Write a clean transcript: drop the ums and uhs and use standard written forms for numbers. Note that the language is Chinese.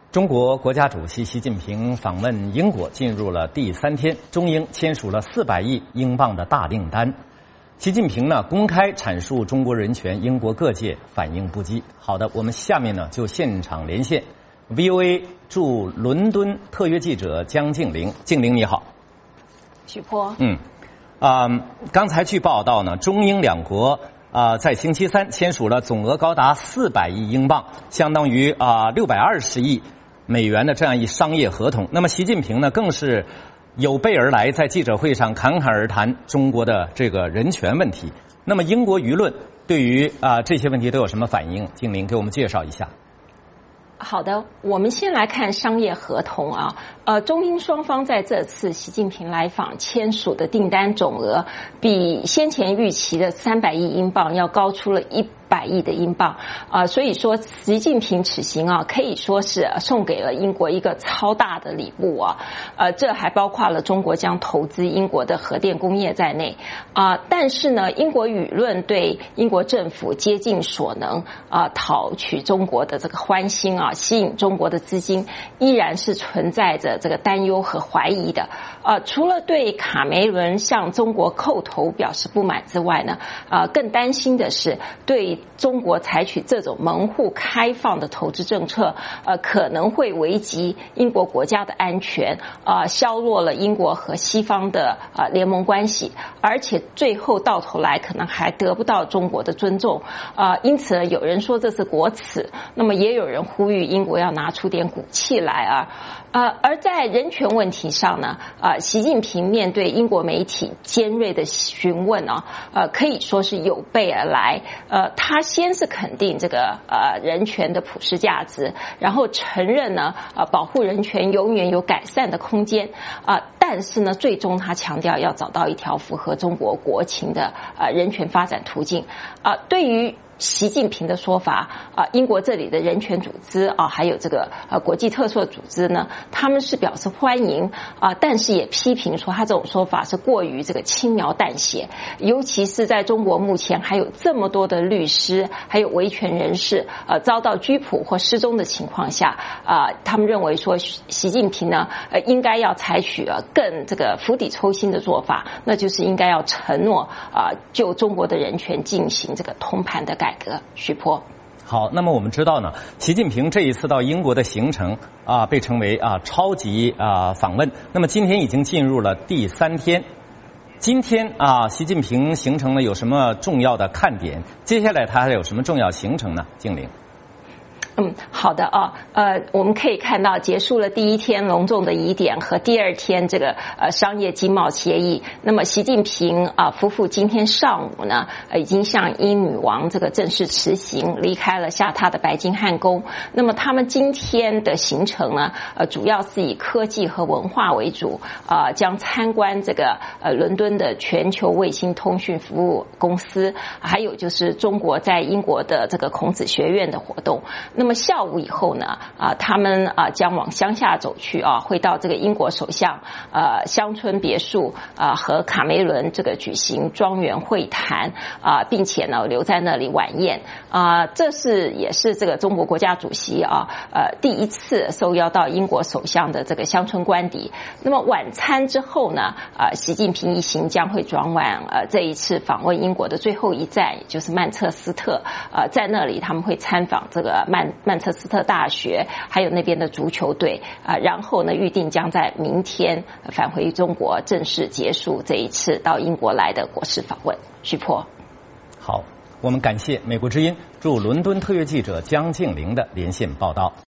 中国国家主席习近平访问英国进入了第3天，中英签署了400亿英镑的大订单。习近平呢公开阐述中国人权，英国各界反应不羁。好的，我们下面呢就现场连线 VOA 驻伦敦特约记者江静玲。静玲你好。 许波。 刚才据报道呢，中英两国在星期三签署了总额高达400亿英镑，相当于620亿美元的这样一商业合同。那么习近平呢更是有备而来，在记者会上侃侃而谈中国的这个人权问题。那么英国舆论对于这些问题都有什么反应？静玲给我们介绍一下。 好的，我们先来看商业合同中英双方在这次习近平来访签署的订单总额，比先前预期的300亿英镑要高出了100亿的英镑所以说习近平此行可以说是送给了英国一个超大的礼物这还包括了中国将投资英国的核电工业在内但是呢，英国舆论对英国政府竭尽所能讨取中国的这个欢心吸引中国的资金，依然是存在着这个担忧和怀疑的除了对卡梅伦向中国叩头表示不满之外呢更担心的是对中国采取这种门户开放的投资政策可能会危及英国国家的安全削弱了英国和西方的联盟关系，而且最后到头来可能还得不到中国的尊重因此有人说这是国耻，那么也有人呼吁英国要拿出点骨气来而在人权问题上呢习近平面对英国媒体尖锐的询问可以说是有备而来他先是肯定这个人权的普世价值，然后承认呢保护人权永远有改善的空间但是呢最终他强调要找到一条符合中国国情的人权发展途径对于习近平的说法英国这里的人权组织还有这个国际特赦组织呢，他们是表示欢迎但是也批评说他这种说法是过于这个轻描淡写，尤其是在中国目前还有这么多的律师还有维权人士遭到拘捕或失踪的情况下他们认为说习近平呢应该要采取更这个釜底抽薪的做法，那就是应该要承诺就中国的人权进行这个通盘的改革。许波。 好，那么我们知道呢，习近平这一次到英国的行程被称为超级访问。那么今天已经进入了第3天，今天习近平行程呢有什么重要的看点？接下来他还有什么重要行程呢？静玲。 好的我们可以看到结束了第1天隆重的仪典和第2天这个商业经贸协议。那么习近平夫妇今天上午呢已经向英女王这个正式辞行，离开了下榻的白金汉宫。那么他们今天的行程呢主要是以科技和文化为主将参观这个伦敦的全球卫星通讯服务公司，还有就是中国在英国的这个孔子学院的活动。那么下午以后呢他们将往乡下走去会到这个英国首相乡村别墅和卡梅伦这个举行庄园会谈并且呢留在那里晚宴这也是这个中国国家主席第一次受邀到英国首相的这个乡村官邸。那么晚餐之后呢习近平一行将会转往这一次访问英国的最后一站，也就是曼彻斯特在那里他们会参访这个曼彻斯特大学还有那边的足球队然后呢预定将在明天返回中国，正式结束这一次到英国来的国事访问。许波。 好，我们感谢美国之音驻伦敦特约记者江静玲的连线报道。